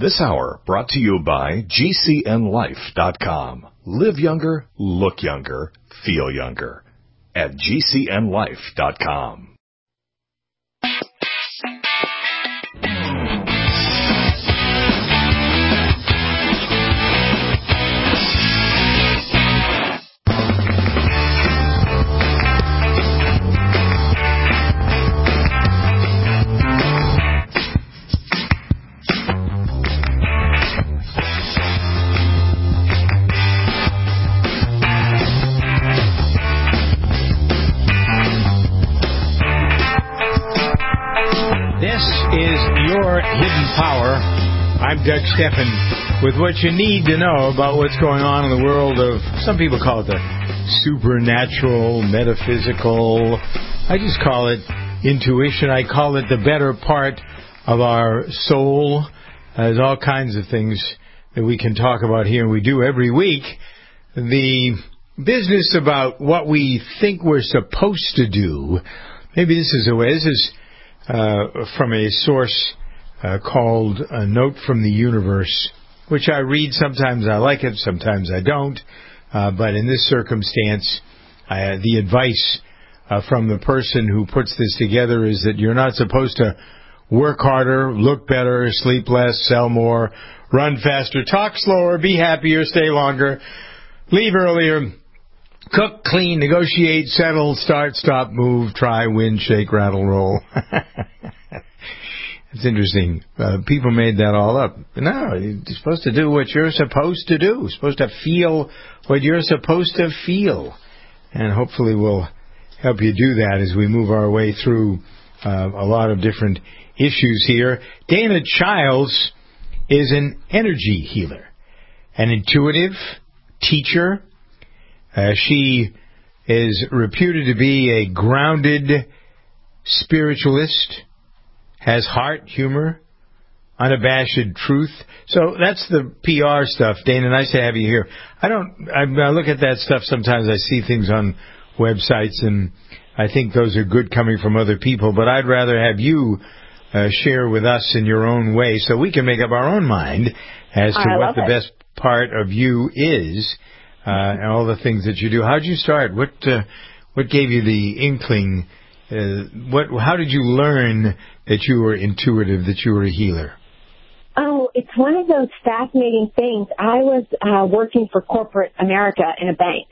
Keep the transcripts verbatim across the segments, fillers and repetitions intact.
This hour brought to you by G C N life dot com. Live younger, look younger, feel younger at G C N life dot com. Power. I'm Doug Steffen with what you need to know about what's going on in the world of, some people call it the supernatural, metaphysical. I just call it intuition. I call it the better part of our soul. Uh, there's all kinds of things that we can talk about here, and we do every week. The business about what we think we're supposed to do. Maybe this is a way. This is uh, from a source Uh, called A Note from the Universe, which I read. Sometimes I like it, sometimes I don't. Uh, but in this circumstance, uh, the advice uh, from the person who puts this together is that you're not supposed to work harder, look better, sleep less, sell more, run faster, talk slower, be happier, stay longer, leave earlier, cook, clean, negotiate, settle, start, stop, move, try, win, shake, rattle, roll. It's interesting. Uh, people made that all up. No, you're supposed to do what you're supposed to do. You're supposed to feel what you're supposed to feel. And hopefully we'll help you do that as we move our way through uh, a lot of different issues here. Dana Childs is an energy healer, an intuitive teacher. Uh, she is reputed to be a grounded spiritualist, has heart, humor, unabashed truth. So that's the P R stuff. Dana, nice to have you here. I don't, I, I look at that stuff sometimes. I see things on websites, and I think those are good coming from other people, but I'd rather have you uh, share with us in your own way so we can make up our own mind as to what the it. best part of you is, uh, and all the things that you do. How'd you start? What, uh, what gave you the inkling? Uh, what? How did you learn that you were intuitive, that you were a healer? Oh, it's one of those fascinating things. I was uh, working for corporate America in a bank.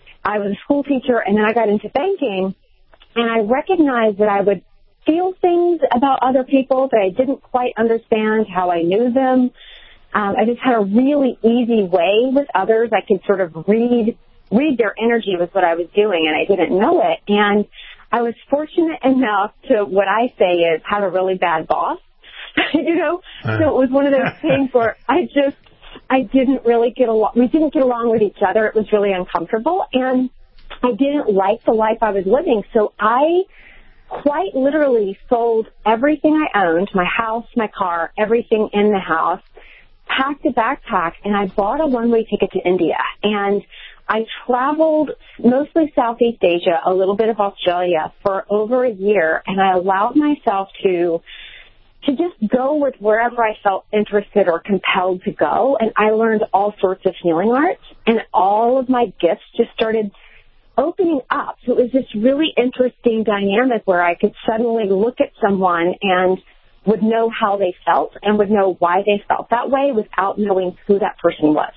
I was a school teacher, and then I got into banking, and I recognized that I would feel things about other people that I didn't quite understand how I knew them. Um, I just had a really easy way with others. I could sort of read read their energy was what I was doing, and I didn't know it. And I was fortunate enough to, what I say is, have a really bad boss, you know? Uh. So it was one of those things where I just, I didn't really get along, we didn't get along with each other. It was really uncomfortable, and I didn't like the life I was living. So I quite literally sold everything I owned, my house, my car, everything in the house, packed a backpack, and I bought a one-way ticket to India. And I traveled mostly Southeast Asia, a little bit of Australia for over a year, and I allowed myself to to just go with wherever I felt interested or compelled to go. And I learned all sorts of healing arts, and all of my gifts just started opening up. So it was this really interesting dynamic where I could suddenly look at someone and would know how they felt and would know why they felt that way without knowing who that person was.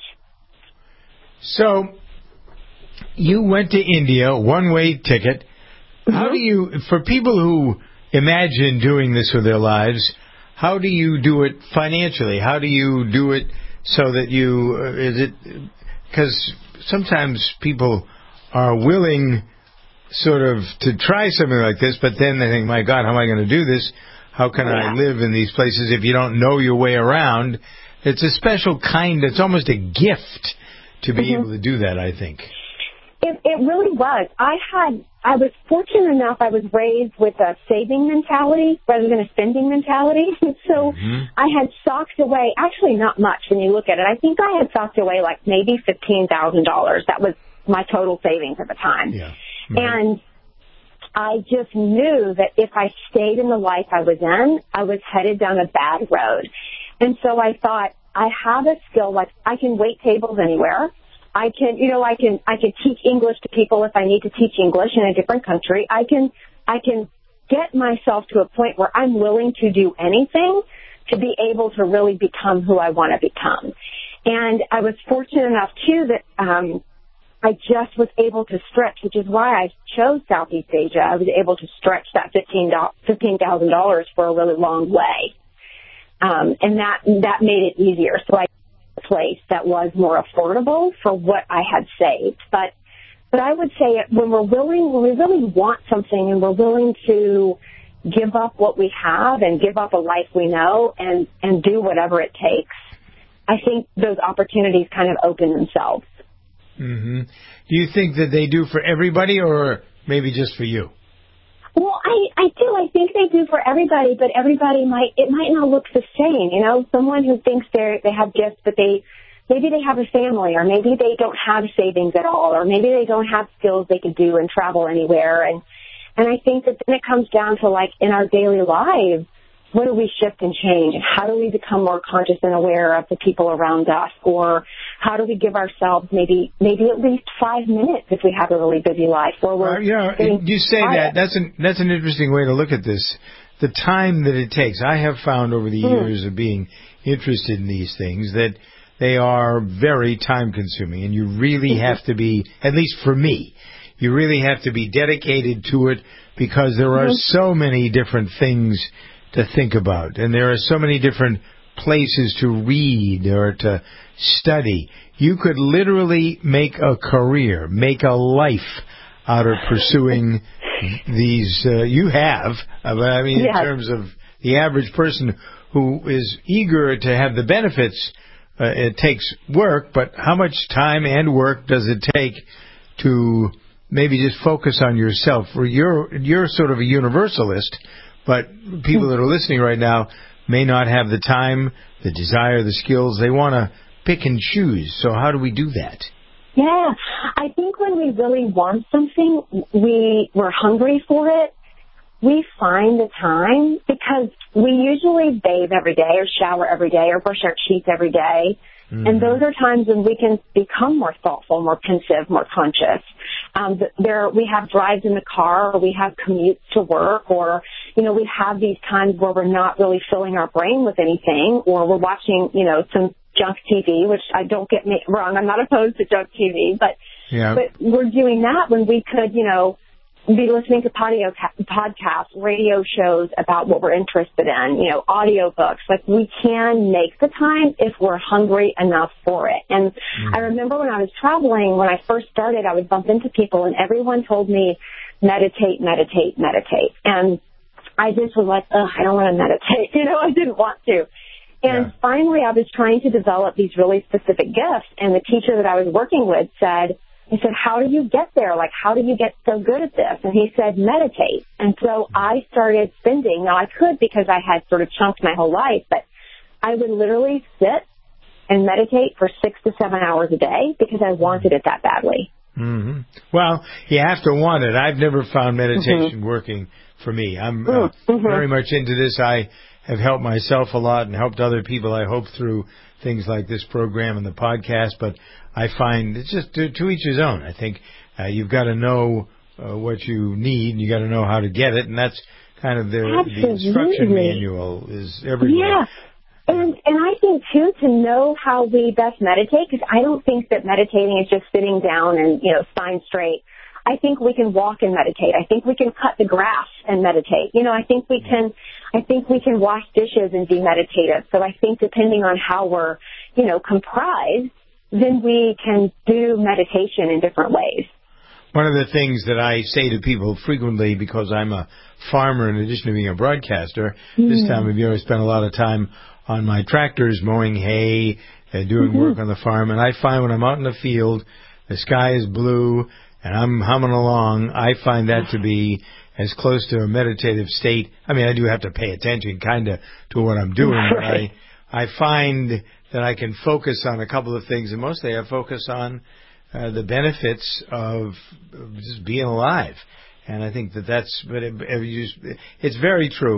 So you went to India, one-way ticket. Mm-hmm. How do you, for people who imagine doing this with their lives, how do you do it financially? How do you do it so that you, uh, is it, because sometimes people are willing sort of to try something like this, but then they think, my God, how am I going to do this? How can yeah. I live in these places if you don't know your way around? It's a special kind, it's almost a gift to be mm-hmm. able to do that, I think. It, it really was. I had, I was fortunate enough, I was raised with a saving mentality rather than a spending mentality. So mm-hmm. I had socked away, actually not much when you look at it. I think I had socked away like maybe fifteen thousand dollars. That was my total savings at the time. Yeah. Right. And I just knew that if I stayed in the life I was in, I was headed down a bad road. And so I thought, I have a skill, like I can wait tables anywhere. I can, you know, I can, I can teach English to people if I need to teach English in a different country. I can, I can get myself to a point where I'm willing to do anything to be able to really become who I want to become. And I was fortunate enough too that, um, I just was able to stretch, which is why I chose Southeast Asia. I was able to stretch that fifteen thousand dollars for a really long way. Um, and that, that made it easier. So I place that was more affordable for what I had saved. But, but I would say when we're willing, when we really want something and we're willing to give up what we have and give up a life we know and, and do whatever it takes, I think those opportunities kind of open themselves. Mm-hmm. Do you think that they do for everybody or maybe just for you? Well, I, I do. I think they do for everybody, but everybody might, it might not look the same. You know, someone who thinks they they have gifts, but they, maybe they have a family, or maybe they don't have savings at all, or maybe they don't have skills they could do and travel anywhere. And, and I think that then it comes down to, like, in our daily lives, what do we shift and change? And how do we become more conscious and aware of the people around us? Or how do we give ourselves maybe maybe at least five minutes if we have a really busy life? Or we're uh, you know, you say that, that's an, that's an interesting way to look at this. The time that it takes. I have found over the mm. years of being interested in these things that they are very time consuming, and you really mm-hmm. have to be, at least for me, you really have to be dedicated to it because there are mm-hmm. so many different things to think about, and there are so many different places to read or to study. You could literally make a career, make a life out of pursuing these. Uh, you have, I mean, yes. in terms of the average person who is eager to have the benefits, uh, it takes work, but how much time and work does it take to maybe just focus on yourself? You're, you're sort of a universalist. But people that are listening right now may not have the time, the desire, the skills. They want to pick and choose. So how do we do that? Yeah, I think when we really want something, we, we're hungry for it, we find the time because we usually bathe every day or shower every day or brush our teeth every day. Mm-hmm. And those are times when we can become more thoughtful, more pensive, more conscious. Um, there, we have drives in the car, or we have commutes to work, or, you know, we have these times where we're not really filling our brain with anything, or we're watching, you know, some junk T V, which I don't get me wrong. I'm not opposed to junk T V, but, yeah. but we're doing that when we could, you know, be listening to audio podcasts, radio shows about what we're interested in, you know, audio books. Like, we can make the time if we're hungry enough for it. And mm. I remember when I was traveling, when I first started, I would bump into people and everyone told me, meditate, meditate, meditate. And I just was like, ugh, I don't want to meditate. You know, I didn't want to. And yeah. finally, I was trying to develop these really specific gifts. And the teacher that I was working with said, He said, how do you get there? Like, how do you get so good at this? And he said, meditate. And so I started spending. Now, I could because I had sort of chunked my whole life, but I would literally sit and meditate for six to seven hours a day because I wanted it that badly. Mm-hmm. Well, you have to want it. I've never found meditation mm-hmm. working for me. I'm uh, mm-hmm. very much into this. I have helped myself a lot and helped other people, I hope, through things like this program and the podcast, but I find it's just to, to each his own. I think uh, you've got to know uh, what you need, and you got to know how to get it, and that's kind of the, the instruction manual is everywhere. Yeah, and and I think too to know how we best meditate, because I don't think that meditating is just sitting down and, you know, spine straight. I think we can walk and meditate. I think we can cut the grass and meditate. You know, I think we can, I think we can wash dishes and be meditative. So I think depending on how we're, you know, comprised, then we can do meditation in different ways. One of the things that I say to people frequently, because I'm a farmer in addition to being a broadcaster, mm. this time of year I spend a lot of time on my tractors mowing hay, uh, doing mm-hmm. work on the farm, and I find when I'm out in the field, the sky is blue, and I'm humming along, I find that to be as close to a meditative state. I mean, I do have to pay attention kind of to what I'm doing, but I, I find that I can focus on a couple of things, and mostly I focus on uh, the benefits of, of just being alive. And I think that that's, but it, it, it's very true.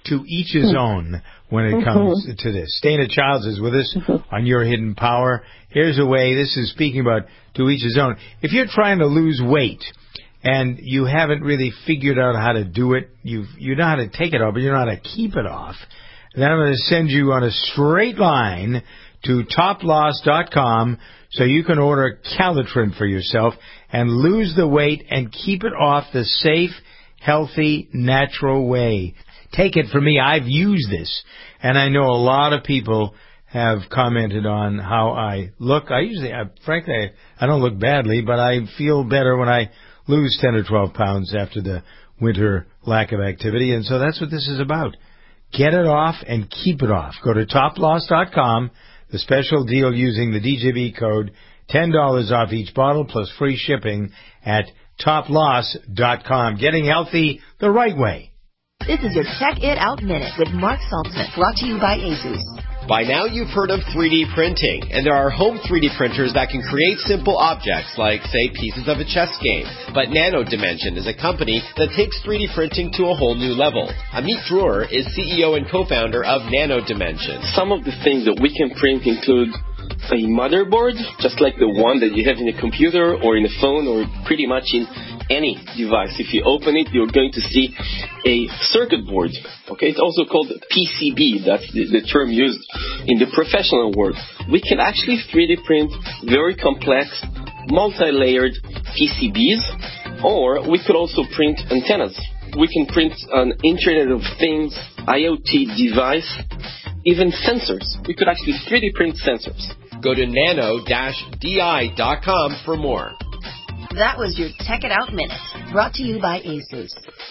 to each his own when it comes mm-hmm. to this. Dana Childs is with us mm-hmm. on Your Hidden Power. Here's a way. This is speaking about to each his own. If you're trying to lose weight and you haven't really figured out how to do it, you you know how to take it off, but you know how to keep it off, then I'm going to send you on a straight line to top loss dot com so you can order Calitrin for yourself and lose the weight and keep it off the safe, healthy, natural way. Take it from me. I've used this, and I know a lot of people have commented on how I look. I usually, I, frankly, I, I don't look badly, but I feel better when I lose ten or twelve pounds after the winter lack of activity, and so that's what this is about. Get it off and keep it off. Go to top loss dot com. The special deal using the D J B code, ten dollars off each bottle plus free shipping at top loss dot com. Getting healthy the right way. This is your Check It Out Minute with Mark Saltzman, brought to you by ASUS. By now you've heard of three D printing, and there are home three D printers that can create simple objects like, say, pieces of a chess game. But Nano Dimension is a company that takes three D printing to a whole new level. Amit Dror is C E O and co-founder of Nano Dimension. Some of the things that we can print include a motherboard, just like the one that you have in a computer or in a phone or pretty much in any device. If you open it, you're going to see a circuit board. Okay, it's also called P C B. That's the, the term used in the professional world. We can actually three D print very complex, multi-layered P C Bs, or we could also print antennas. We can print an Internet of Things, IoT device, even sensors. We could actually three D print sensors. Go to nano dash D I dot com for more. That was your Check It Out Minute, brought to you by ASUS.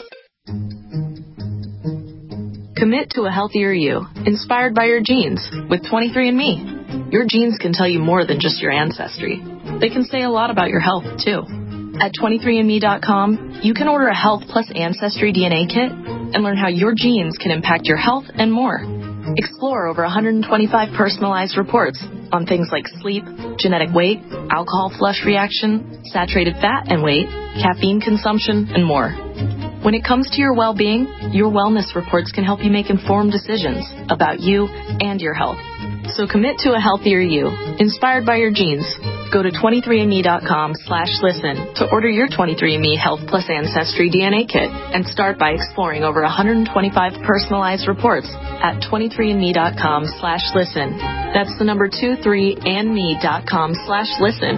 Commit to a healthier you, inspired by your genes, with twenty-three and me. Your genes can tell you more than just your ancestry. They can say a lot about your health, too. At twenty-three and me dot com, you can order a Health Plus Ancestry D N A kit and learn how your genes can impact your health and more. Explore over one hundred twenty-five personalized reports on things like sleep, genetic weight, alcohol flush reaction, saturated fat and weight, caffeine consumption, and more. When it comes to your well-being, your wellness reports can help you make informed decisions about you and your health. So commit to a healthier you, inspired by your genes. Go to twenty-three and me dot com slash listen to order your twenty-three and me Health Plus Ancestry D N A kit and start by exploring over one hundred twenty-five personalized reports at twenty-three and me dot com slash listen. That's the number two three and me dot com slash listen.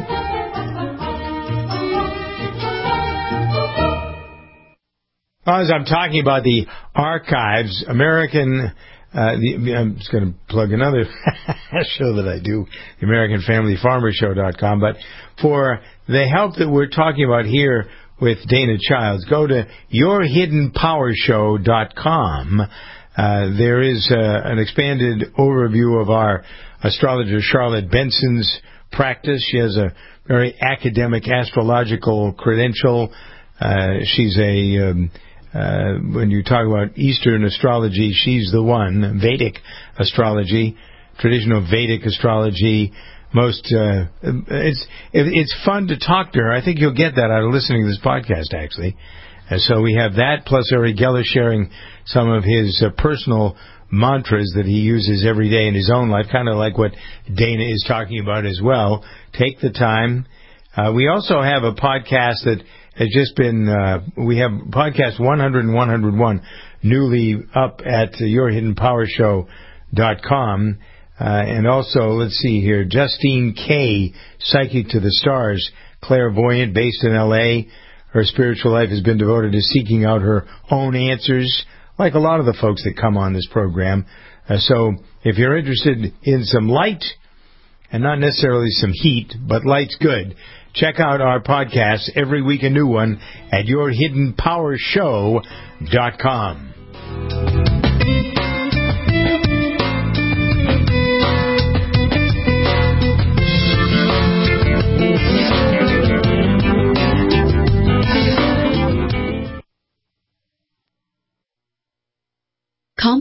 As I'm talking about the archives, American... Uh, the, I'm just going to plug another show that I do, the American Family Farmer Show dot com. But for the help that we're talking about here with Dana Childs, go to your hidden power show dot com. Uh, there is uh, an expanded overview of our astrologer Charlotte Benson's practice. She has a very academic astrological credential. Uh, she's a... Um, Uh, when you talk about Eastern astrology, she's the one. Vedic astrology, traditional Vedic astrology. Most uh, it's it's fun to talk to her. I think you'll get that out of listening to this podcast, actually. And so we have that, plus Uri Geller sharing some of his uh, personal mantras that he uses every day in his own life, kind of like what Dana is talking about as well. Take the time. Uh, we also have a podcast that has just been, uh, we have podcast one hundred and one hundred one newly up at uh, your hidden power show dot com. Uh, and also, let's see here, Justine K., Psychic to the Stars, clairvoyant, based in L A. Her spiritual life has been devoted to seeking out her own answers, like a lot of the folks that come on this program. Uh, so if you're interested in some light, and not necessarily some heat, but light's good, check out our podcast, every week a new one, at your hidden power show dot com.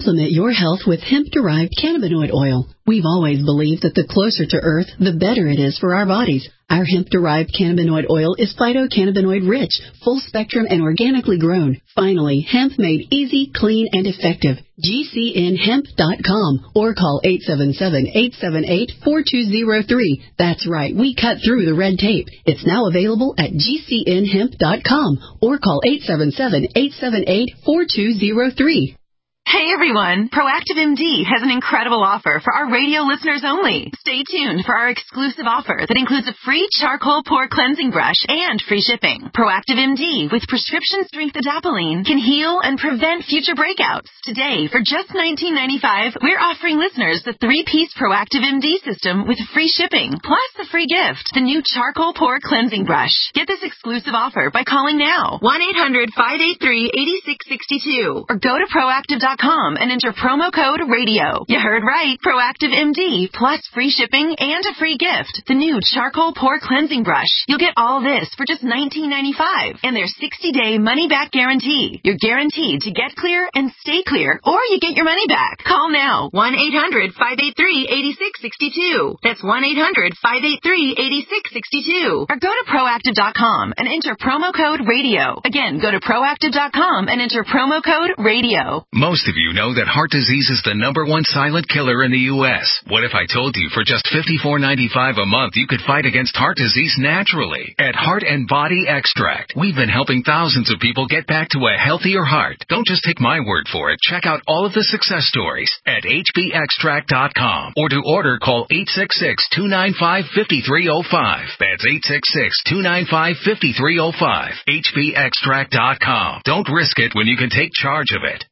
Supplement your health with hemp-derived cannabinoid oil. We've always believed that the closer to Earth, the better it is for our bodies. Our hemp-derived cannabinoid oil is phytocannabinoid-rich, full-spectrum, and organically grown. Finally, hemp made easy, clean, and effective. G C N hemp dot com or call eight seven seven, eight seven eight, four two zero three. That's right, we cut through the red tape. It's now available at G C N hemp dot com or call eight seven seven, eight seven eight, four two zero three. Hey everyone, Proactive M D has an incredible offer for our radio listeners only. Stay tuned for our exclusive offer that includes a free charcoal pore cleansing brush and free shipping. Proactive M D with prescription strength adapalene can heal and prevent future breakouts. Today, for just nineteen ninety-five dollars, we're offering listeners the three-piece Proactive M D system with free shipping, plus the free gift, the new charcoal pore cleansing brush. Get this exclusive offer by calling now, one eight hundred, five eight three, eight six six two, or go to proactive dot com and enter promo code radio. You heard right. Proactive M D plus free shipping and a free gift. The new charcoal pore cleansing brush. You'll get all this for just nineteen ninety-five dollars and their sixty-day money-back guarantee. You're guaranteed to get clear and stay clear, or you get your money back. Call now. one eight hundred, five eight three, eight six six two. That's one eight hundred, five eight three, eight six six two. Or go to proactive dot com and enter promo code radio. Again, go to proactive dot com and enter promo code radio. Most of you know that heart disease is the number one silent killer in the U S What if I told you for just fifty-four ninety-five a month you could fight against heart disease naturally? At Heart and Body Extract, we've been helping thousands of people get back to a healthier heart. Don't just take my word for it. Check out all of the success stories at H B extract dot com, or to order, call eight six six, two nine five, five three zero five. That's eight six six, two nine five, five three zero five. H B extract dot com. Don't risk it when you can take charge of it.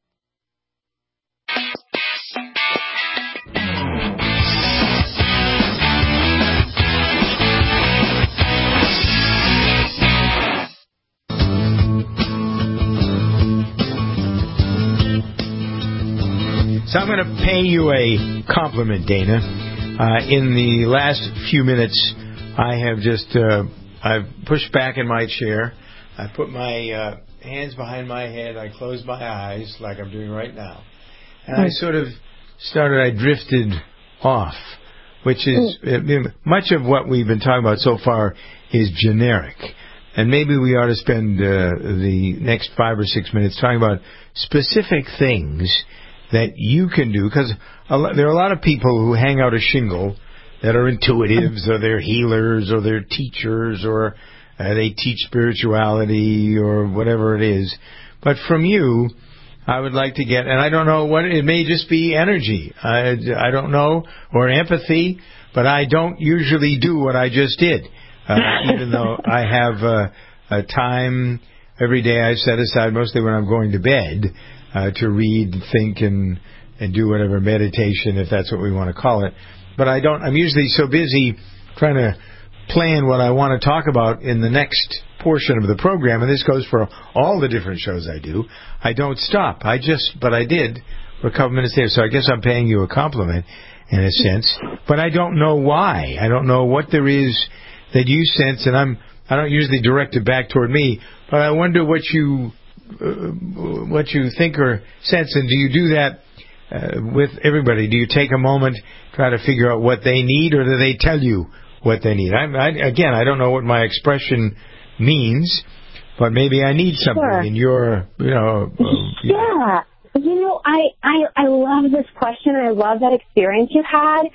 So I'm going to pay you a compliment, Dana. Uh, in the last few minutes, I have just uh, I've pushed back in my chair. I put my uh, hands behind my head. I closed my eyes like I'm doing right now. And I sort of started, I drifted off, which is, uh, much of what we've been talking about so far is generic. And maybe we ought to spend uh, the next five or six minutes talking about specific things that you can do, because there are a lot of people who hang out a shingle that are intuitives, or they're healers, or they're teachers, or uh, they teach spirituality, or whatever it is. But from you, I would like to get, and I don't know what, it may just be energy, I, I don't know, or empathy, but I don't usually do what I just did, uh, even though I have uh, a time every day I set aside, mostly when I'm going to bed, Uh, to read, think, and and do whatever meditation, if that's what we want to call it. But I don't. I'm usually so busy trying to plan what I want to talk about in the next portion of the program, and this goes for all the different shows I do. I don't stop. I just, but I did for a couple minutes there. So I guess I'm paying you a compliment in a sense. But I don't know why. I don't know what there is that you sense, and I'm. I don't usually direct it back toward me, but I wonder what you. Uh, what you think or sense, and do you do that uh, with everybody? Do you take a moment, try to figure out what they need, or do they tell you what they need? I, I, again, I don't know what my expression means, but maybe I need something Sure. in your, you know. Uh, yeah. You know, I, I, I love this question. I love that experience you had.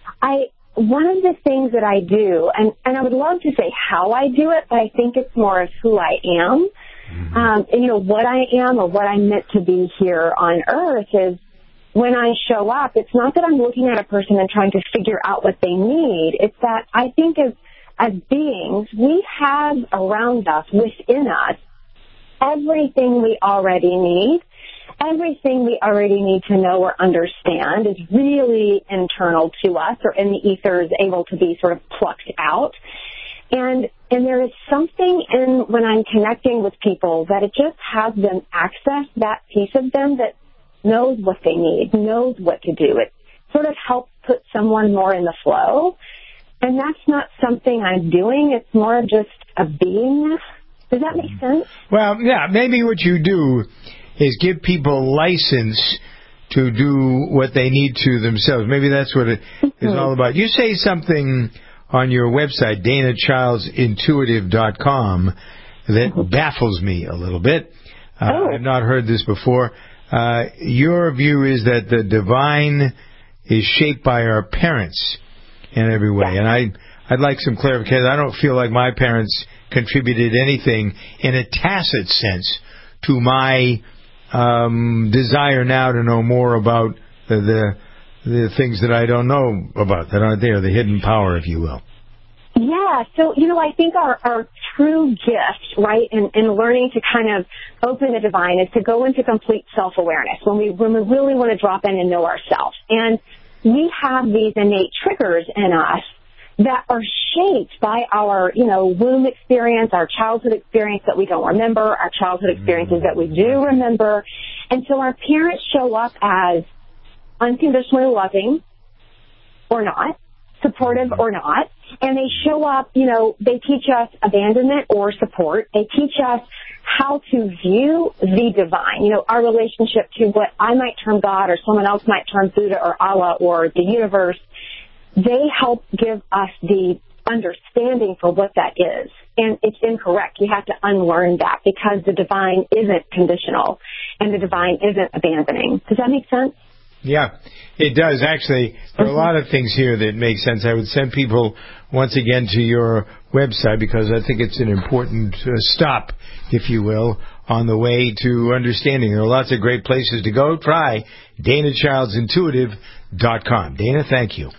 I, one of the things that I do, and, and I would love to say how I do it, but I think it's more of who I am. Um, and, you know, what I am or what I'm meant to be here on earth is when I show up, it's not that I'm looking at a person and trying to figure out what they need. It's that I think as, as beings, we have around us, within us, everything we already need. Everything we already need to know or understand is really internal to us, or in the ether is able to be sort of plucked out. And and there is something in when I'm connecting with people that it just has them access that piece of them that knows what they need, knows what to do. It sort of helps put someone more in the flow. And that's not something I'm doing. It's more of just a beingness. Does that make sense? Well, yeah, maybe what you do is give people license to do what they need to themselves. Maybe that's what it mm-hmm. is all about. You say something on your website, Dana Childs Intuitive dot com, that mm-hmm. baffles me a little bit. Uh, oh. I've not heard this before. Uh, your view is that the divine is shaped by our parents in every way. And I, I'd like some clarification. I don't feel like my parents contributed anything in a tacit sense to my um, desire now to know more about the, the the things that I don't know about, that aren't there, the hidden power, if you will. Yeah, so, you know, I think our, our true gift, right, in, in learning to kind of open the divine is to go into complete self-awareness when we, when we really want to drop in and know ourselves. And we have these innate triggers in us that are shaped by our, you know, womb experience, our childhood experience that we don't remember, our childhood experiences that we do remember. And so our parents show up as unconditionally loving or not, supportive or not, and they show up, you know, they teach us abandonment or support. They teach us how to view the divine, you know, our relationship to what I might term God or someone else might term Buddha or Allah or the universe. They help give us the understanding for what that is. And it's incorrect. You have to unlearn that because the divine isn't conditional and the divine isn't abandoning. Does that make sense? Yeah, it does. Actually, there are a lot of things here that make sense. I would send people once again to your website because I think it's an important uh, stop, if you will, on the way to understanding. There are lots of great places to go. Try Dana Childs Intuitive dot com. Dana, thank you.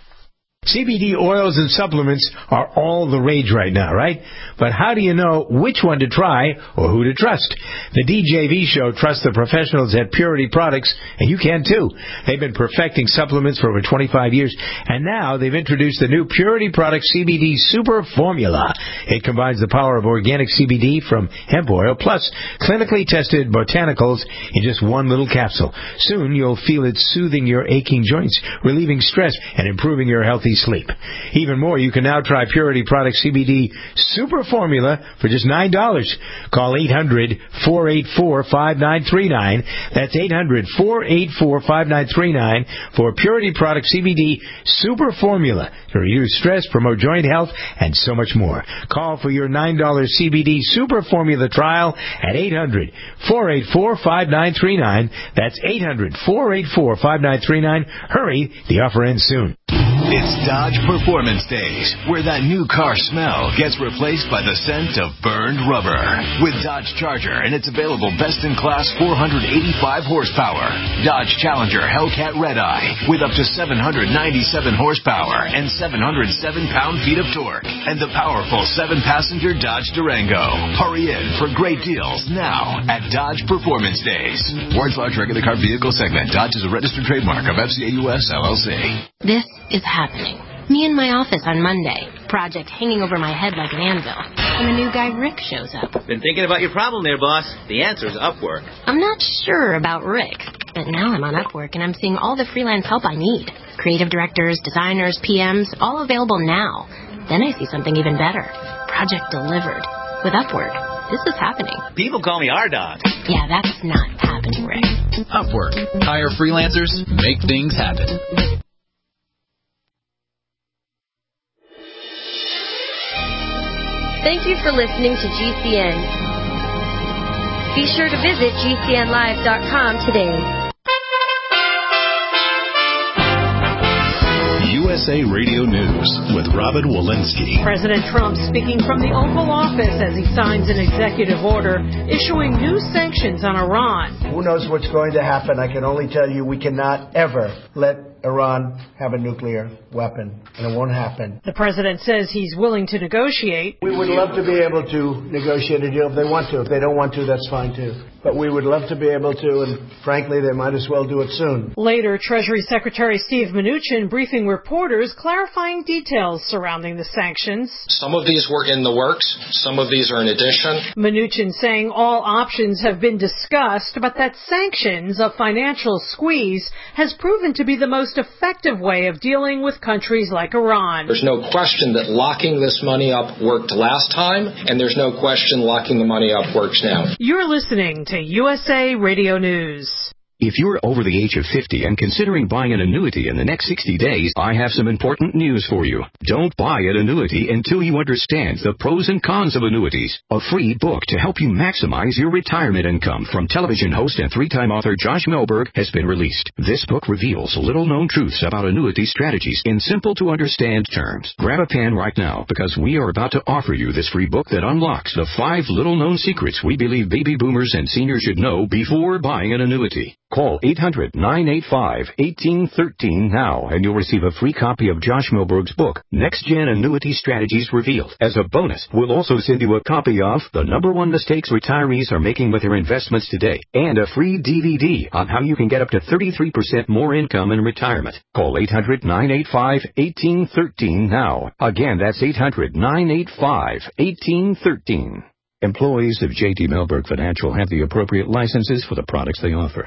C B D oils and supplements are all the rage right now, right? But how do you know which one to try or who to trust? The D J V Show trusts the professionals at Purity Products, and you can too. They've been perfecting supplements for over twenty-five years, and now they've introduced the new Purity Products C B D Super Formula. It combines the power of organic C B D from hemp oil plus clinically tested botanicals in just one little capsule. Soon you'll feel it soothing your aching joints, relieving stress, and improving your healthy sleep. Even more, you can now try Purity Products C B D Super Formula for just nine dollars. Call eight hundred, four eight four, five nine three nine. That's eight hundred, four eight four, five nine three nine for Purity Products C B D Super Formula to reduce stress, promote joint health, and so much more. Call for your nine dollars C B D Super Formula trial at eight hundred, four eight four, five nine three nine. That's eight hundred, four eight four, five nine three nine. Hurry, the offer ends soon. It's Dodge Performance Days, where that new car smell gets replaced by the scent of burned rubber. With Dodge Charger and its available best-in-class four hundred eighty-five horsepower. Dodge Challenger Hellcat Redeye with up to seven hundred ninety-seven horsepower and seven hundred seven pound-feet of torque. And the powerful seven-passenger Dodge Durango. Hurry in for great deals now at Dodge Performance Days. Warren's large regular car vehicle segment. Dodge is a registered trademark of F C A U S L L C. This is happening. Me in my office on Monday. Project hanging over my head like an anvil. And the new guy Rick shows up. Been thinking about your problem there, boss. The answer's Upwork. I'm not sure about Rick, but now I'm on Upwork and I'm seeing all the freelance help I need. Creative directors, designers, P Ms, all available now. Then I see something even better. Project delivered. With Upwork. This is happening. People call me R-Dog. Yeah, that's not happening, Rick. Upwork. Hire freelancers. Make things happen. Thank you for listening to G C N. Be sure to visit G C N live dot com today. U S A Radio News with Robin Walensky. President Trump speaking from the Oval Office as he signs an executive order issuing new sanctions on Iran. Who knows what's going to happen? I can only tell you we cannot ever let Iran have a nuclear weapon, and it won't happen. The president says he's willing to negotiate. We would love to be able to negotiate a deal if they want to. If they don't want to, that's fine too. But we would love to be able to, and frankly, they might as well do it soon. Later, Treasury Secretary Steve Mnuchin briefing reporters, clarifying details surrounding the sanctions. Some of these were in the works. Some of these are in addition. Mnuchin saying all options have been discussed, but that sanctions, a financial squeeze, has proven to be the most effective way of dealing with countries like Iran. There's no question that locking this money up worked last time, and there's no question locking the money up works now. You're listening to U S A Radio News. If you're over the age of fifty and considering buying an annuity in the next sixty days, I have some important news for you. Don't buy an annuity until you understand the pros and cons of annuities. A free book to help you maximize your retirement income from television host and three-time author Josh Melberg has been released. This book reveals little-known truths about annuity strategies in simple-to-understand terms. Grab a pen right now because we are about to offer you this free book that unlocks the five little-known secrets we believe baby boomers and seniors should know before buying an annuity. Call eight hundred, nine eight five, one eight one three now, and you'll receive a free copy of Josh Melberg's book, Next Gen Annuity Strategies Revealed. As a bonus, we'll also send you a copy of The Number One Mistakes Retirees Are Making with Their Investments Today, and a free D V D on how you can get up to thirty-three percent more income in retirement. Call eight hundred, nine eight five, one eight one three now. Again, that's eight hundred, nine eight five, one eight one three. Employees of J T Melberg Financial have the appropriate licenses for the products they offer.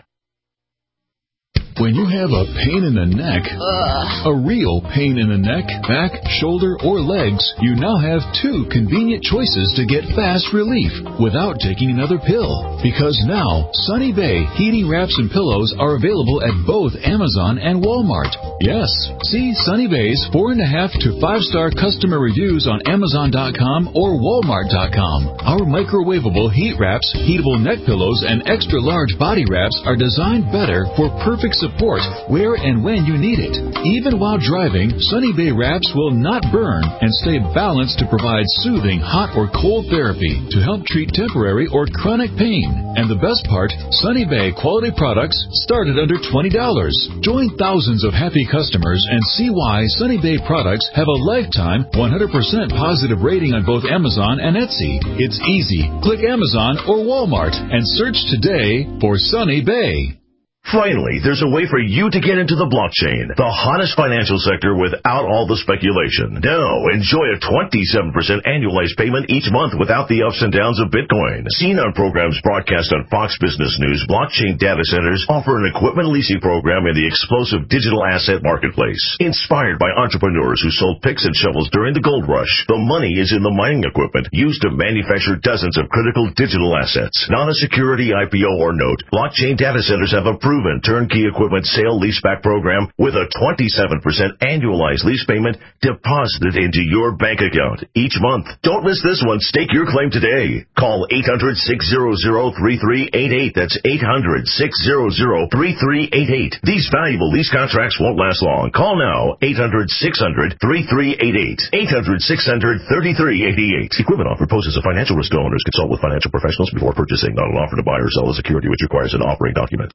When you have a pain in the neck, Ugh. a real pain in the neck, back, shoulder, or legs, you now have two convenient choices to get fast relief without taking another pill. Because now, Sunny Bay heating wraps and pillows are available at both Amazon and Walmart. Yes, see Sunny Bay's four and a half to five star customer reviews on Amazon dot com or Walmart dot com. Our microwavable heat wraps, heatable neck pillows, and extra large body wraps are designed better for perfect support support where and when you need it. Even while driving, Sunny Bay wraps will not burn and stay balanced to provide soothing hot or cold therapy to help treat temporary or chronic pain. And the best part, Sunny Bay quality products start at under twenty dollars. Join thousands of happy customers and see why Sunny Bay products have a lifetime one hundred percent positive rating on both Amazon and Etsy. It's easy. Click Amazon or Walmart and search today for Sunny Bay. Finally, there's a way for you to get into the blockchain, the hottest financial sector without all the speculation. Now, enjoy a twenty-seven percent annualized payment each month without the ups and downs of Bitcoin. Seen on programs broadcast on Fox Business News, blockchain data centers offer an equipment leasing program in the explosive digital asset marketplace. Inspired by entrepreneurs who sold picks and shovels during the gold rush, the money is in the mining equipment used to manufacture dozens of critical digital assets. Not a security I P O or note, blockchain data centers have a proven turnkey equipment sale leaseback program with a twenty-seven percent annualized lease payment deposited into your bank account each month. Don't miss this one. Stake your claim today. Call eight hundred, six hundred, three three eight eight. That's eight hundred, six hundred, three three eight eight. These valuable lease contracts won't last long. Call now. eight hundred, six hundred, three three eight eight. eight hundred, six hundred, three three eight eight. Equipment offer poses a financial risk to owners. Consult with financial professionals before purchasing. Not an offer to buy or sell a security which requires an offering document.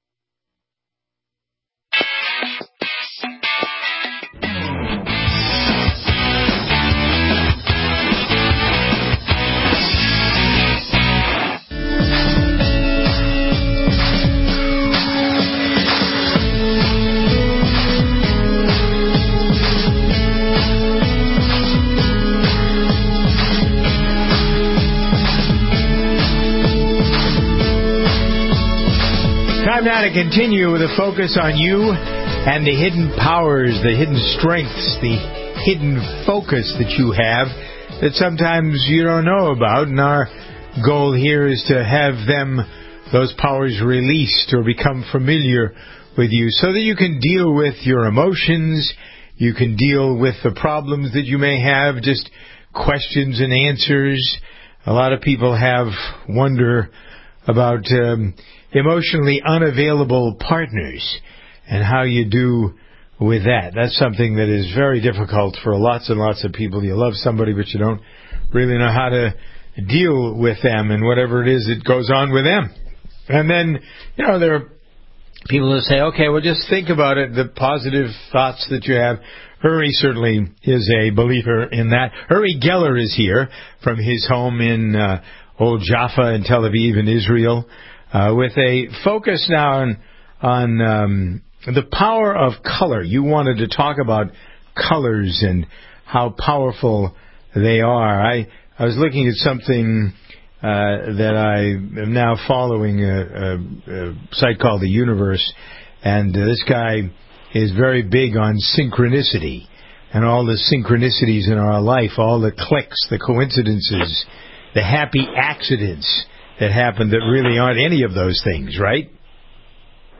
Time now to continue with a focus on you and the hidden powers, the hidden strengths, the hidden focus that you have that sometimes you don't know about. And our goal here is to have them, those powers, released or become familiar with you so that you can deal with your emotions, you can deal with the problems that you may have, just questions and answers. A lot of people have wonder about um, emotionally unavailable partners and how you do with that. That's something that is very difficult for lots and lots of people. You love somebody, but you don't really know how to deal with them and whatever it is that goes on with them. And then, you know, there are people who say, okay, well, just think about it, the positive thoughts that you have. Uri certainly is a believer in that. Uri Geller is here from his home in uh, Old Jaffa in Tel Aviv in Israel, uh, with a focus now on, on um, the power of color. You wanted to talk about colors and how powerful they are. I, I was looking at something uh, that I am now following, a, a, a site called The Universe, and uh, this guy is very big on synchronicity and all the synchronicities in our life, all the clicks, the coincidences, the happy accidents that happen that really aren't any of those things, right?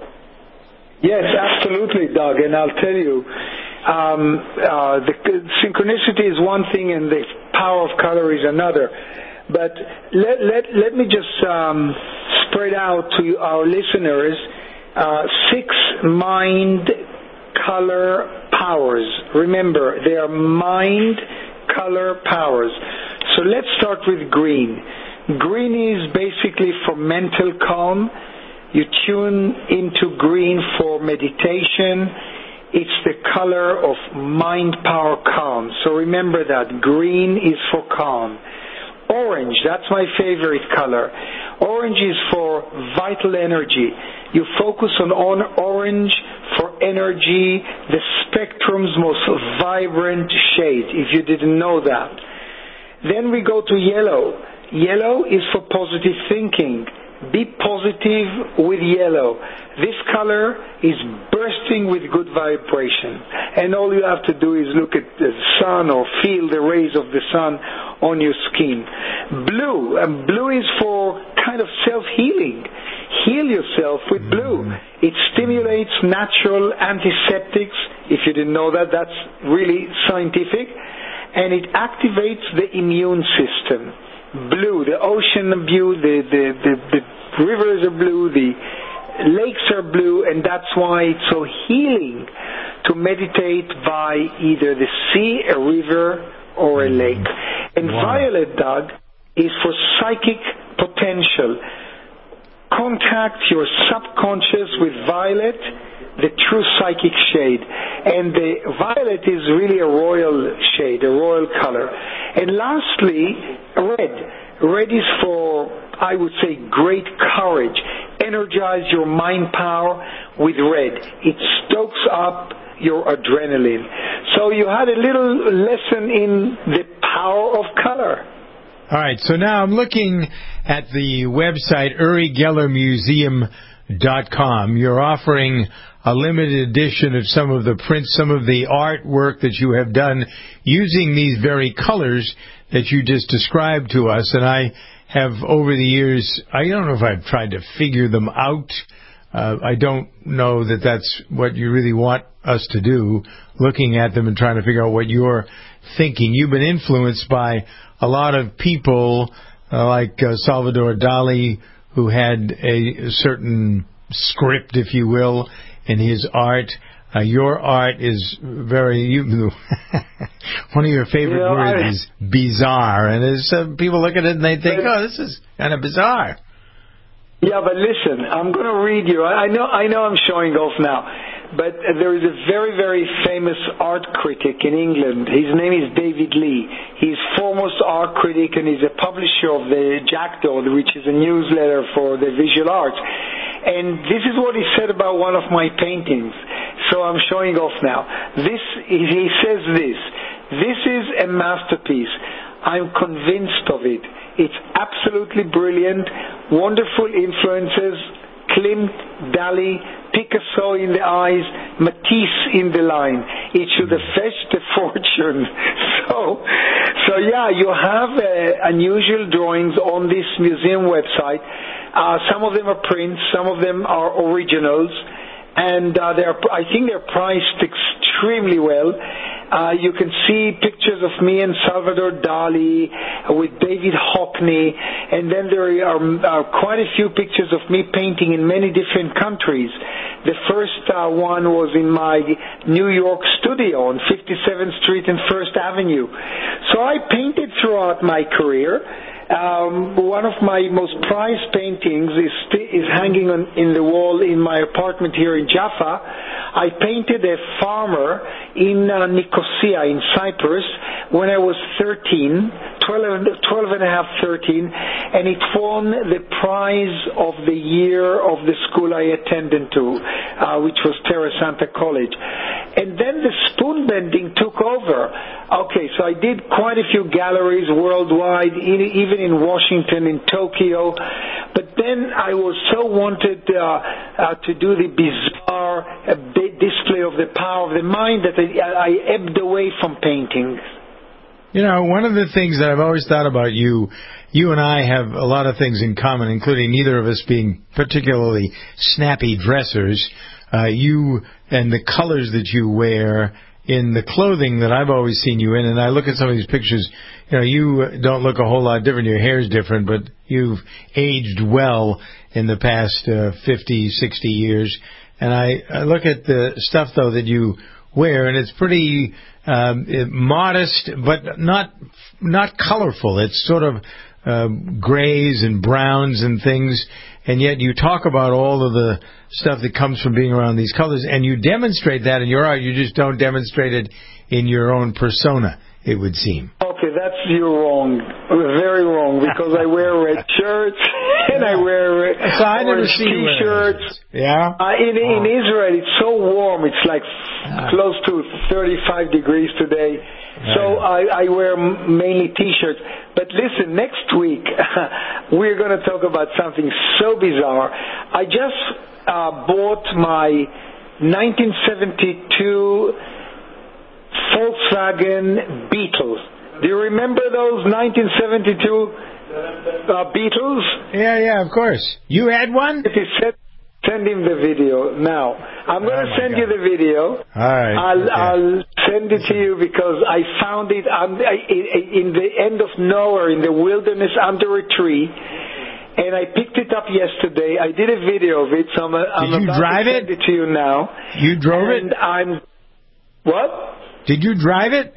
Yes, absolutely, Doug. And I'll tell you, um, uh, the synchronicity is one thing and the power of color is another. But let, let, let me just um, spread out to our listeners uh, six mind color powers. Remember, they are mind color powers. So let's start with green. Green is basically for mental calm. You tune into green for meditation. It's the color of mind power calm. So remember that. Green is for calm. Orange, that's my favorite color. Orange is for vital energy. You focus on orange for energy, the spectrum's most vibrant shade, if you didn't know that. Then we go to yellow. Yellow is for positive thinking. Be positive with yellow. This color is bursting with good vibration. And all you have to do is look at the sun or feel the rays of the sun on your skin. Blue. And blue is for kind of self-healing. Heal yourself with blue. It stimulates natural antiseptics. If you didn't know that, that's really scientific. And it activates the immune system. Blue, the ocean blue, the, the, the, the rivers are blue, the lakes are blue, and that's why it's so healing to meditate by either the sea, a river, or a lake. And wow. Violet, Doug, is for psychic potential. Contact your subconscious with violet, the true psychic shade. And the violet is really a royal shade, a royal color. And lastly, red. Red is for, I would say, great courage. Energize your mind power with red. It stokes up your adrenaline. So you had a little lesson in the power of color. All right, so now I'm looking at the website Uri Geller Museum dot com. You're offering a limited edition of some of the prints, some of the artwork that you have done using these very colors that you just described to us. And I have, over the years, I don't know if I've tried to figure them out. Uh, I don't know that that's what you really want us to do, looking at them and trying to figure out what you're thinking. You've been influenced by a lot of people uh, like uh, Salvador Dali, who had a certain script, if you will, in his art. Uh, your art is very, you, one of your favorite you know, words I, is bizarre. And as uh, people look at it and they think, oh, this is kind of bizarre. Yeah, but listen, I'm going to read you. I know, I know I'm showing off now, but there is a very, very famous art critic in England. His name is David Lee. He's foremost art critic and he's a publisher of the Jackdaw, which is a newsletter for the visual arts. And this is what he said about one of my paintings. So I'm showing off now. This, he says this, this is a masterpiece. I'm convinced of it. It's absolutely brilliant, wonderful influences, Klimt, Dali, Picasso in the eyes, Matisse in the line. It should have fetched a fortune. So, so yeah, you have uh, unusual drawings on this museum website. Uh, some of them are prints, some of them are originals, and uh, they're, I think they're priced extremely well. Uh, you can see pictures of me and Salvador Dali uh, with David Hockney, and then there are uh, quite a few pictures of me painting in many different countries. The first uh, one was in my New York studio on fifty-seventh Street and First Avenue. So I painted throughout my career. Um, one of my most prized paintings is is hanging on, in the wall in my apartment here in Jaffa. I painted a farmer in uh, Nicosia in Cyprus when I was thirteen, twelve, twelve and a half, thirteen, and it won the prize of the year of the school I attended to, uh, which was Terra Santa College. And then the spoon bending took over. Okay, so I did quite a few galleries worldwide, even in Washington, in Tokyo. But then I was so wanted uh, uh, to do the bizarre uh, display of the power of the mind that I, I ebbed away from painting. You know, one of the things that I've always thought about you, you and I have a lot of things in common, including neither of us being particularly snappy dressers. uh, you and the colors that you wear in the clothing that I've always seen you in, and I look at some of these pictures, you know, you don't look a whole lot different. Your hair's different, but you've aged well in the past uh, fifty, sixty years. And I, I look at the stuff, though, that you wear, and it's pretty um, modest, but not not colorful. It's sort of uh, grays and browns and things, and yet you talk about all of the stuff that comes from being around these colors, and you demonstrate that in your art. You just don't demonstrate it in your own persona, it would seem. Okay, that's you're wrong. Very wrong, because I wear red shirts and I wear red so I never see T-shirts. Yeah? Uh, in, in Israel, it's so warm. It's like uh. close to thirty-five degrees today. So I, I wear mainly T-shirts. But listen, next week we're going to talk about something so bizarre. I just uh, bought my nineteen seventy-two Volkswagen Beetle. Do you remember those nineteen seventy-two uh, Beetles? Yeah, yeah, of course. You had one? If you said, send him the video now. I'm going to oh send God. you the video. All right. I'll, okay. I'll send it to you because I found it on, in the end of nowhere, in the wilderness under a tree. And I picked it up yesterday. I did a video of it, so I'm, I'm Did you about drive to send it? it to you now. You drove and it? I'm... What? Did you drive it?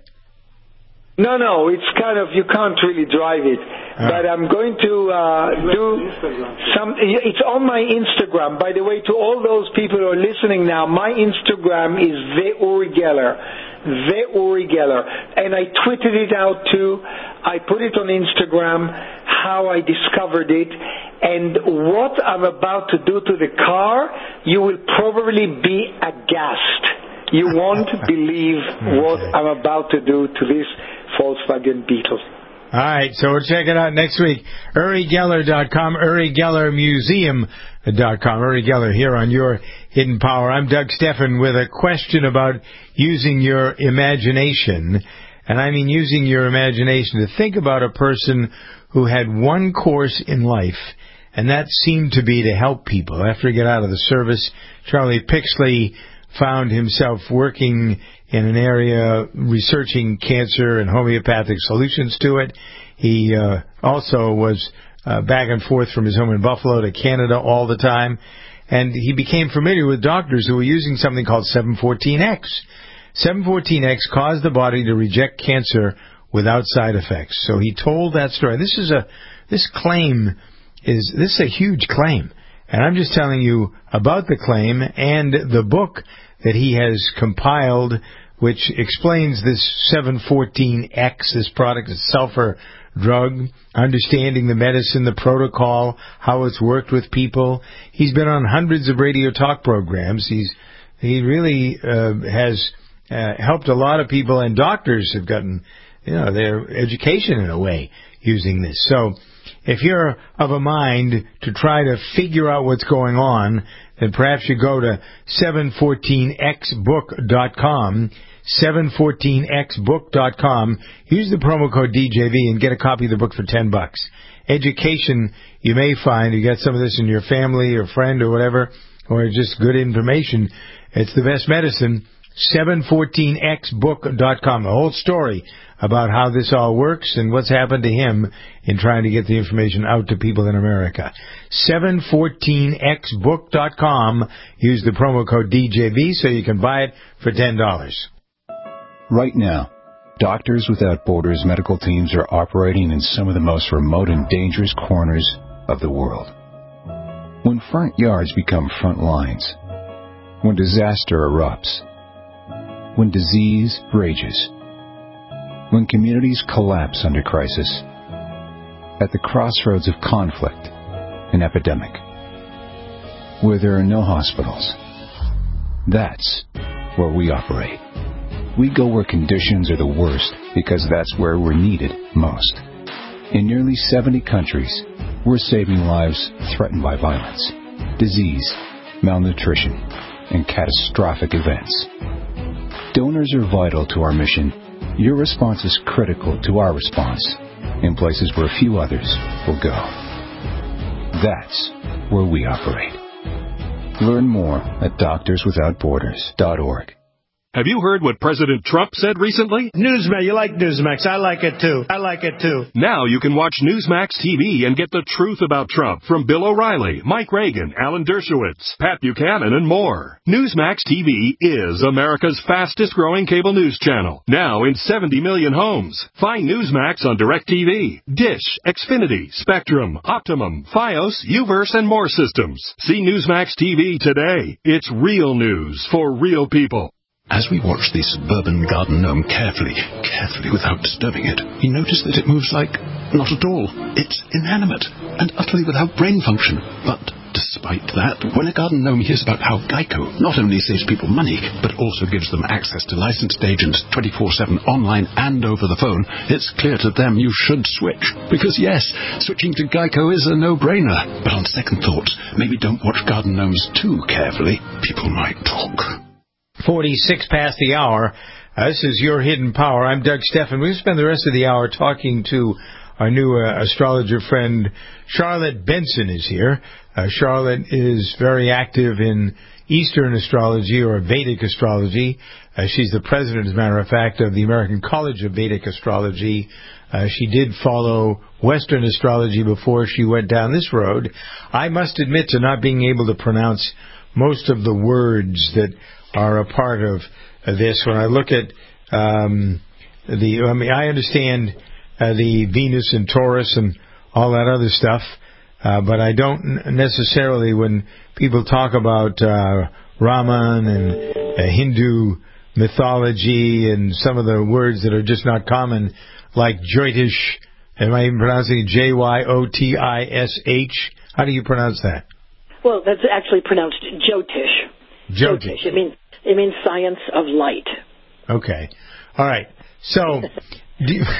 No, no, it's kind of, you can't really drive it. Uh, but I'm going to uh, do some, it's on my Instagram. By the way, to all those people who are listening now, my Instagram is the Uri Geller. The Uri Geller. And I tweeted it out too. I put it on Instagram, how I discovered it. And what I'm about to do to the car, you will probably be aghast. You won't believe what I'm about to do to this Volkswagen Beetle. All right, so we'll check it out next week. Uri Geller dot com, Uri Geller Museum dot com. Uri Geller here on Your Hidden Power. I'm Doug Steffen with a question about using your imagination. And I mean using your imagination to think about a person who had one course in life, and that seemed to be to help people. After he got out of the service, Charlie Pixley found himself working in an area researching cancer and homeopathic solutions to it. He uh, also was uh, back and forth from his home in Buffalo to Canada all the time. And he became familiar with doctors who were using something called seven fourteen X. seven fourteen X caused the body to reject cancer without side effects. So he told that story. This is a this claim is this is a huge claim. And I'm just telling you about the claim and the book that he has compiled, which explains this seven fourteen X, this product, this sulfur drug, understanding the medicine, the protocol, how it's worked with people. He's been on hundreds of radio talk programs. He's he really uh, has uh, helped a lot of people, and doctors have gotten, you know, their education in a way using this. So if you're of a mind to try to figure out what's going on, then perhaps you go to seven fourteen X book dot com, seven fourteen X book dot com. Use the promo code D J V and get a copy of the book for ten bucks. Education, you may find, you got some of this in your family or friend or whatever, or just good information. It's the best medicine. seven fourteen X book dot com. The whole story about how this all works and what's happened to him in trying to get the information out to people in America. seven fourteen X book dot com. Use the promo code D J V so you can buy it for ten dollars. Right now, Doctors Without Borders medical teams are operating in some of the most remote and dangerous corners of the world. When front yards become front lines, when disaster erupts, when disease rages, when communities collapse under crisis, at the crossroads of conflict and epidemic, where there are no hospitals, that's where we operate. We go where conditions are the worst because that's where we're needed most. In nearly seventy countries, we're saving lives threatened by violence, disease, malnutrition, and catastrophic events. Donors are vital to our mission. Your response is critical to our response in places where few others will go. That's where we operate. Learn more at doctors without borders dot org. Have you heard what President Trump said recently? Newsmax. You like Newsmax. I like it, too. I like it, too. Now you can watch Newsmax T V and get the truth about Trump from Bill O'Reilly, Mike Reagan, Alan Dershowitz, Pat Buchanan, and more. Newsmax T V is America's fastest-growing cable news channel, now in seventy million homes. Find Newsmax on DirecTV, Dish, Xfinity, Spectrum, Optimum, Fios, Uverse, and more systems. See Newsmax T V today. It's real news for real people. As we watch the suburban garden gnome carefully, carefully without disturbing it, we notice that it moves like not at all. It's inanimate and utterly without brain function. But despite that, when a garden gnome hears about how Geico not only saves people money, but also gives them access to licensed agents twenty-four seven online and over the phone, it's clear to them you should switch. Because yes, switching to Geico is a no-brainer. But on second thoughts, maybe don't watch garden gnomes too carefully. People might talk. forty-six past the hour. Uh, this is Your Hidden Power. I'm Doug Stephan. We'll spend the rest of the hour talking to our new uh, astrologer friend. Charlotte Benson is here. Uh, Charlotte is very active in Eastern astrology or Vedic astrology. Uh, she's the president, as a matter of fact, of the American College of Vedic Astrology. Uh, she did follow Western astrology before she went down this road. I must admit to not being able to pronounce most of the words that are a part of uh, this. When I look at um, the, I mean, I understand uh, the Venus and Taurus and all that other stuff, uh, but I don't necessarily, when people talk about uh, Raman and uh, Hindu mythology and some of the words that are just not common, like Jyotish. Am I even pronouncing it J Y O T I S H? How do you pronounce that? Well, that's actually pronounced Jyotish. Jyotish. It means it means science of light. Okay. All right. So, do you,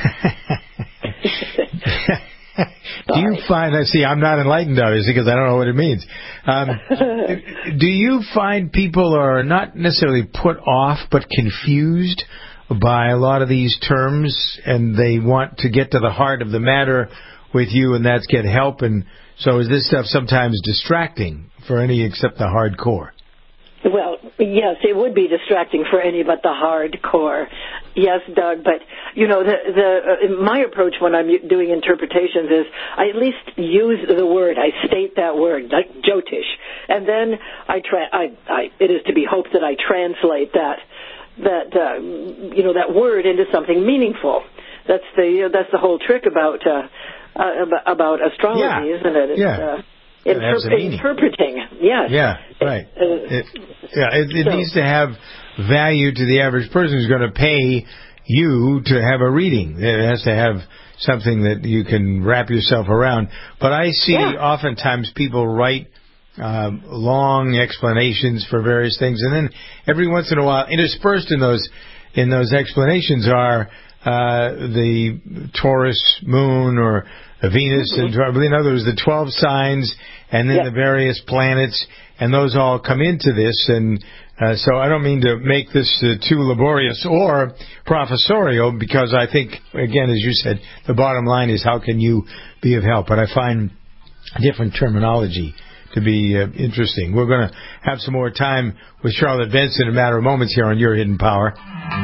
do you find, I see, I'm not enlightened, obviously, because I don't know what it means. Um, do you find people are not necessarily put off, but confused by a lot of these terms, and they want to get to the heart of the matter with you, and that's get help? And so is this stuff sometimes distracting for any except the hardcore? Well, yes, it would be distracting for any but the hardcore. Yes, Doug, but, you know, the, the uh, my approach when I'm doing interpretations is I at least use the word, I state that word, like Jyotish, and then I try, I, I, it is to be hoped that I translate that, that, uh, you know, that word into something meaningful. That's the, you know, that's the whole trick about, uh, uh about astrology, yeah. isn't it? It's, yeah. Uh, Interp- interpreting, yes. Yeah, right. Uh, it, yeah, it, it so. needs to have value to the average person who's going to pay you to have a reading. It has to have something that you can wrap yourself around. But I see yeah. oftentimes people write um, long explanations for various things, and then every once in a while, interspersed in those in those explanations are uh, the Taurus moon or Venus, and in other words, the twelve signs, and then yep. the various planets, and those all come into this. And uh, so I don't mean to make this uh, too laborious or professorial, because I think, again, as you said, the bottom line is how can you be of help? But I find different terminology to be uh, interesting. We're going to have some more time with Charlotte Benson in a matter of moments here on Your Hidden Power.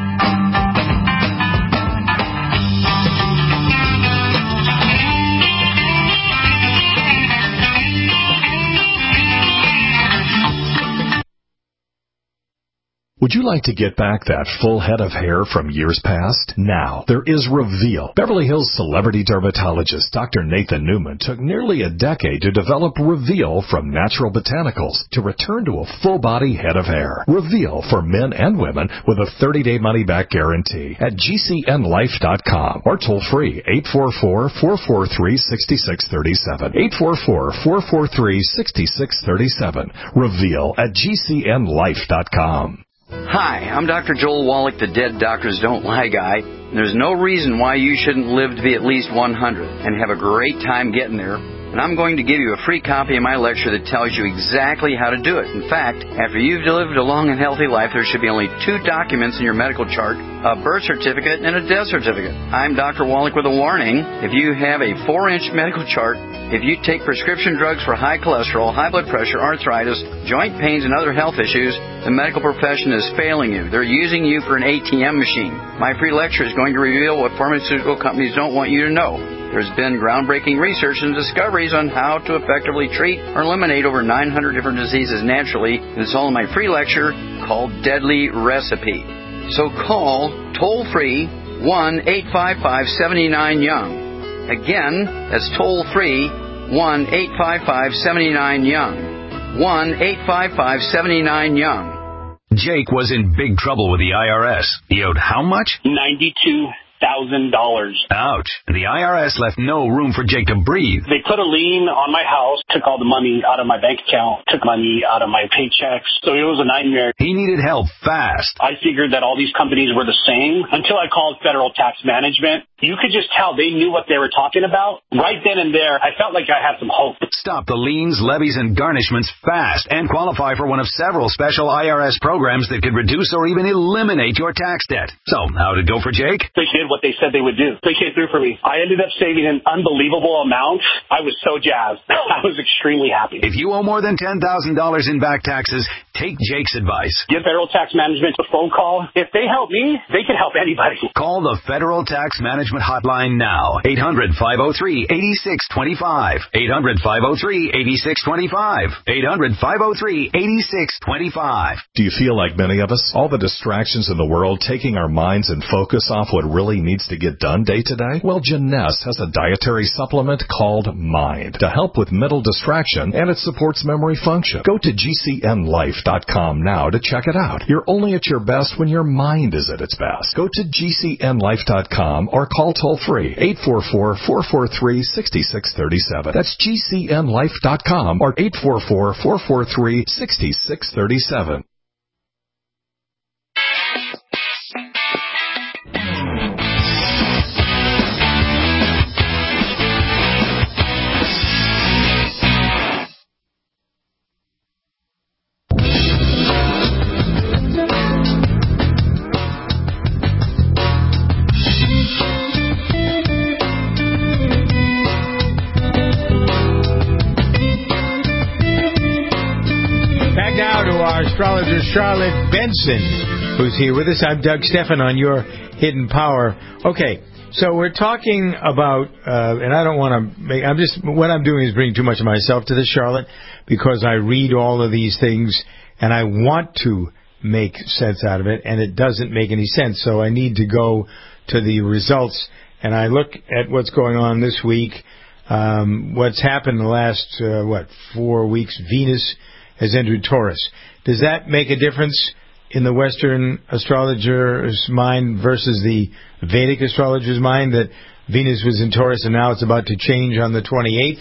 Would you like to get back that full head of hair from years past? Now, there is Reveal. Beverly Hills celebrity dermatologist Doctor Nathan Newman took nearly a decade to develop Reveal from natural botanicals to return to a full-body head of hair. Reveal for men and women with a thirty-day money-back guarantee at G C N life dot com or toll-free eight four four, four four three, six six three seven. eight four four, four four three, six six three seven. Reveal at G C N life dot com. Hi, I'm Doctor Joel Wallach, the Dead Doctors Don't Lie guy. There's no reason why you shouldn't live to be at least one hundred and have a great time getting there. and I'm going to give you a free copy of my lecture that tells you exactly how to do it. In fact, after you've lived a long and healthy life, there should be only two documents in your medical chart, a birth certificate and a death certificate. I'm Doctor Wallach with a warning. If you have a four-inch medical chart, if you take prescription drugs for high cholesterol, high blood pressure, arthritis, joint pains, and other health issues, the medical profession is failing you. They're using you for an A T M machine. My free lecture is going to reveal what pharmaceutical companies don't want you to know. There's been groundbreaking research and discoveries on how to effectively treat or eliminate over nine hundred different diseases naturally, and it's all in my free lecture called Deadly Recipe. So call toll-free one eight five five, seven nine, young. Again, that's toll-free one eight five five, seven nine, young. one eight five five, seven nine, young. Jake was in big trouble with the I R S. He owed how much? ninety-two thousand dollars. Ouch. The I R S left no room for Jake to breathe. They put a lien on my house, took all the money out of my bank account, took money out of my paychecks. So it was a nightmare. He needed help fast. I figured that all these companies were the same until I called Federal Tax Management. You could just tell they knew what they were talking about. Right then and there, I felt like I had some hope. Stop the liens, levies, and garnishments fast and qualify for one of several special I R S programs that could reduce or even eliminate your tax debt. So, how'd it go for Jake? They did what they said they would do. They came through for me. I ended up saving an unbelievable amount. I was so jazzed. I was extremely happy. If you owe more than ten thousand dollars in back taxes, take Jake's advice. Give Federal Tax Management a phone call. If they help me, they can help anybody. Call the Federal Tax Management Hotline now. eight hundred, five oh three, eight six two five. eight hundred, five oh three, eight six two five. eight hundred, five oh three, eight six two five. Do you feel like many of us? All the distractions in the world taking our minds and focus off what really needs to get done day to day? Well, Jeunesse has a dietary supplement called Mind to help with mental distraction, and it supports memory function. Go to G C N life dot com now to check it out. You're only at your best when your mind is at its best. Go to G C N life dot com or call toll-free eight four four, four four three, six six three seven. That's G C N life dot com or eight four four, four four three, six six three seven. Astrologer Charlotte Benson, who's here with us. I'm Doug Stephan on Your Hidden Power. Okay, so we're talking about, uh, and I don't want to make, I'm just, what I'm doing is bringing too much of myself to this, Charlotte, because I read all of these things and I want to make sense out of it, and it doesn't make any sense. So I need to go to the results, and I look at what's going on this week, um, what's happened in the last, uh, what, four weeks. Venus has entered Taurus. Does that make a difference in the Western astrologer's mind versus the Vedic astrologer's mind that Venus was in Taurus and now it's about to change on the twenty-eighth?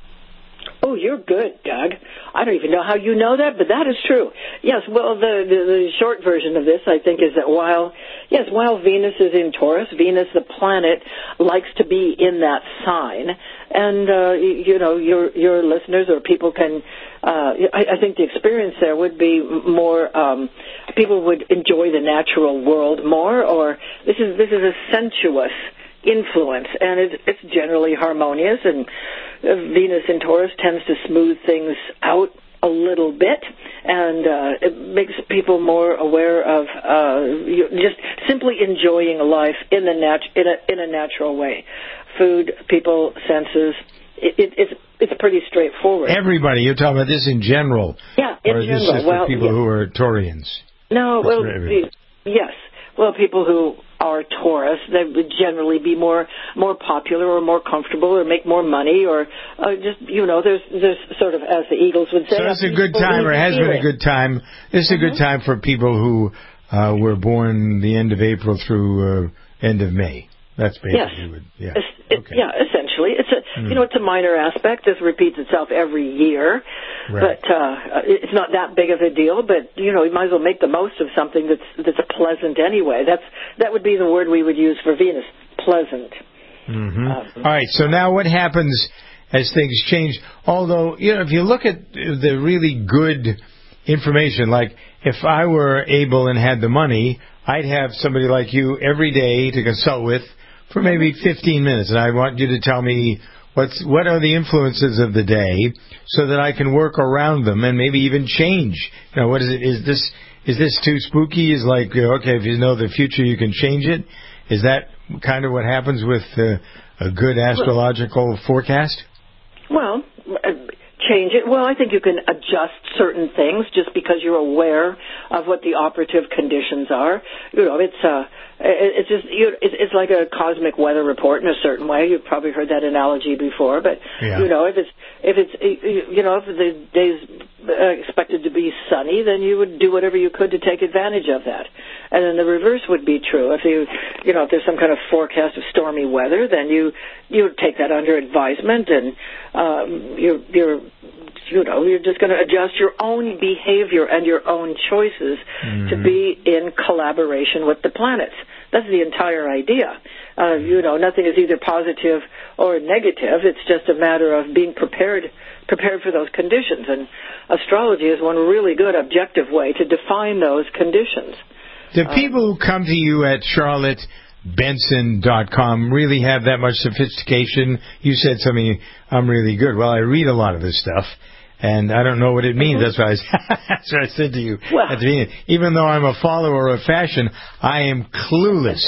Oh, you're good, Doug. I don't even know how you know that, but that is true. Yes, well, the, the, the short version of this, I think, is that while, yes, while Venus is in Taurus, Venus, the planet, likes to be in that sign. And, uh, you know, your your listeners or people can, uh, I, I think the experience there would be more, um, people would enjoy the natural world more, or this is this is a sensuous influence, and it, it's generally harmonious, and uh, Venus in Taurus tends to smooth things out a little bit, and uh, it makes people more aware of uh, you, just simply enjoying life in the nat- in a in a natural way. Food, people, senses. It, it, it's it's pretty straightforward. Everybody, you're talking about this in general. Yeah, in or general. This is for well, people yeah. who are Taurians. No, well, yes. Well, people who are Taurus, they would generally be more more popular or more comfortable or make more money or uh, just, you know, there's there's sort of, as the Eagles would say. So it's a good time, or has been a good time. This is mm-hmm. a good time for people who uh, were born the end of April through uh, end of May. That's basically yes. what, yeah. It, okay. Yeah, essentially. It's a, mm. you know, it's a minor aspect. This repeats itself every year. Right. But uh, it's not that big of a deal, but, you know, you might as well make the most of something that's that's pleasant anyway. That's That would be the word we would use for Venus, pleasant. Mm-hmm. Um, All right, so now what happens as things change. Although, you know, if you look at the really good information, like if I were able and had the money, I'd have somebody like you every day to consult with for maybe fifteen minutes, and I want you to tell me what's what are the influences of the day, so that I can work around them and maybe even change. You know, what is it? Is this is this too spooky? Is like, okay, if you know the future, you can change it. Is that kind of what happens with uh, a good astrological forecast? Well, change it. Well, I think you can adjust certain things just because you're aware of what the operative conditions are. You know, it's uh, it's just you, it's like a cosmic weather report in a certain way. You've probably heard that analogy before, but yeah. you know, if it's if it's you know if the day's expected to be sunny, then you would do whatever you could to take advantage of that. And then the reverse would be true. If you you know if there's some kind of forecast of stormy weather, then you you would take that under advisement, and um, you're you're you know, you're just going to adjust your own behavior and your own choices mm-hmm. to be in collaboration with the planets. That's the entire idea. Uh, you know, nothing is either positive or negative. It's just a matter of being prepared prepared for those conditions. And astrology is one really good objective way to define those conditions. Do people who come to you at Charlotte Benson dot com really have that much sophistication? You said something, I'm really good. Well, I read a lot of this stuff, and I don't know what it means. That's why I, that's what I said to you well, at the beginning. Even though I'm a follower of fashion, I am clueless.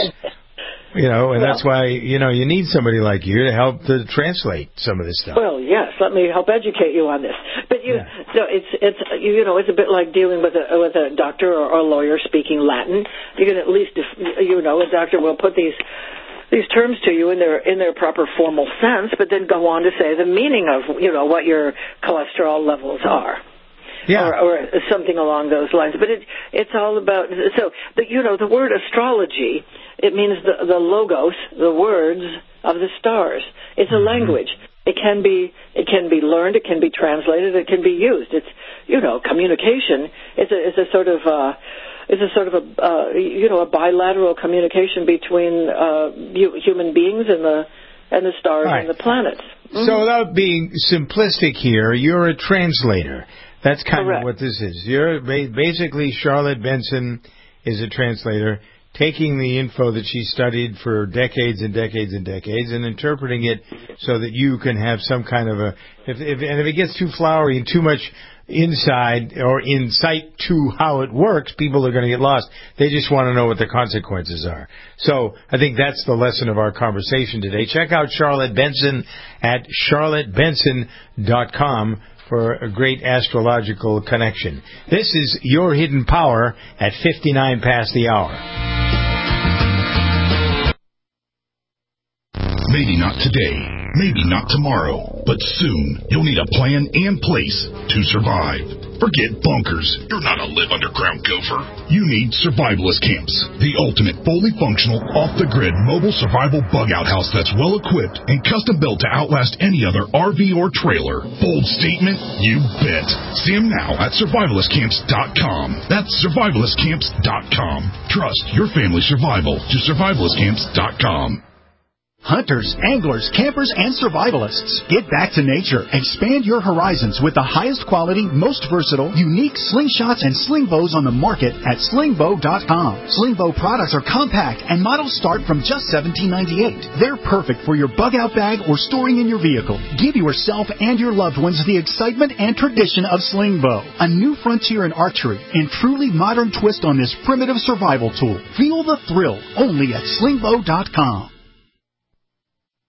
You know, and well, that's why, you know, you need somebody like you to help to translate some of this stuff. Well, yes, let me help educate you on this. But you, yeah. so it's it's you know, it's a bit like dealing with a with a doctor or a lawyer speaking Latin. You can at least, you know, a doctor will put these these terms to you in their in their proper formal sense, but then go on to say the meaning of, you know, what your cholesterol levels are. Yeah. Or, or something along those lines. But it, it's all about, so, the, you know, the word astrology, it means the, the logos, the words of the stars. It's a mm-hmm. language. It can be, it can be learned, it can be translated, it can be used. It's, you know, communication. It's a, it's a sort of, uh, it's a sort of a, uh, you know, a bilateral communication between, uh, human beings and the, and the stars right. and the planets. Mm-hmm. So without being simplistic here, you're a translator. That's kind Correct. of what this is. You're basically, Charlotte Benson is a translator, taking the info that she studied for decades and decades and decades and interpreting it so that you can have some kind of a, if, if and if it gets too flowery and too much inside or insight to how it works, people are going to get lost. They just want to know what the consequences are. So I think that's the lesson of our conversation today. Check out Charlotte Benson at Charlotte Benson dot com for a great astrological connection. This is Your Hidden Power at fifty-nine past the hour. Maybe not today, maybe not tomorrow, but soon you'll need a plan and place to survive. Forget bunkers. You're not a live underground gopher. You need Survivalist Camps, the ultimate fully functional, off-the-grid mobile survival bug-out house that's well-equipped and custom-built to outlast any other R V or trailer. Bold statement? You bet. See them now at survivalist camps dot com. That's survivalist camps dot com. Trust your family's survival to survivalist camps dot com. Hunters, anglers, campers, and survivalists. Get back to nature. Expand your horizons with the highest quality, most versatile, unique slingshots and sling bows on the market at sling bow dot com. Sling bow products are compact and models start from just seventeen ninety-eight. They're perfect for your bug-out bag or storing in your vehicle. Give yourself and your loved ones the excitement and tradition of sling bow. A new frontier in archery and truly modern twist on this primitive survival tool. Feel the thrill only at sling bow dot com.